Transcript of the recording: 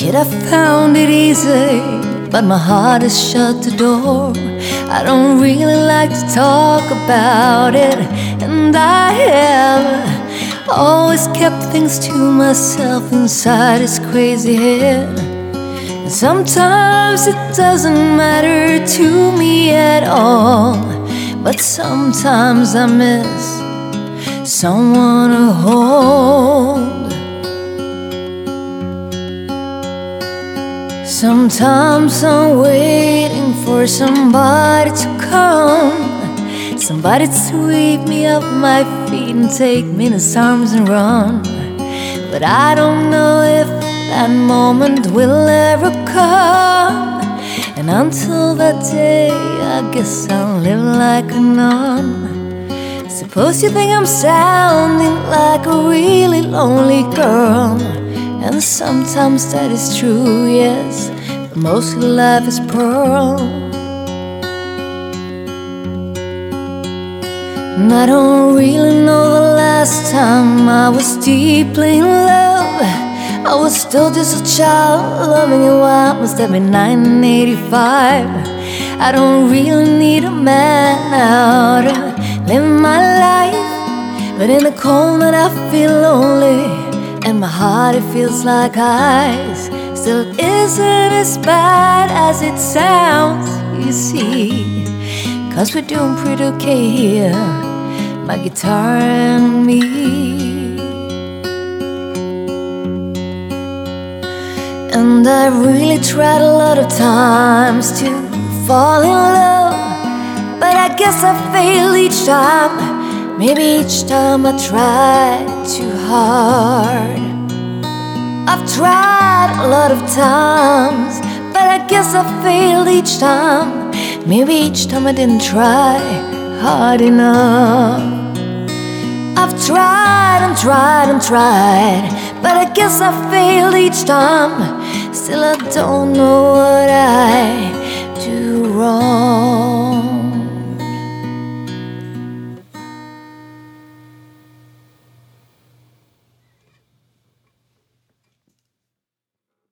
Said I found it easy, but my heart has shut the door. I don't really like to talk about it, and I have always kept things to myself inside this crazy head. And sometimes it doesn't matter to me at all, but sometimes I miss someone to hold. Sometimes I'm waiting for somebody to come, somebody to sweep me up my feet and take me in his arms and run. But I don't know if that moment will ever come, and until that day I guess I'll live like a nun. Suppose you think I'm sounding like a really lonely girl, and sometimes that is true, yes, but mostly life is pearl. And I don't really know the last time I was deeply in love. I was still just a child, loving you out, must have been 1985. I don't really need a man now to live my life, but in the cold night I feel lonely, and my heart, it feels like ice. Still isn't as bad as it sounds, you see, 'cause we're doing pretty okay here, my guitar and me. And I really tried a lot of times to fall in love, but I guess I failed each time. Maybe each time I tried too hard. I've tried a lot of times, but I guess I failed each time. Maybe each time I didn't try hard enough. I've tried and tried and tried, but I guess I failed each time. Still I don't know what I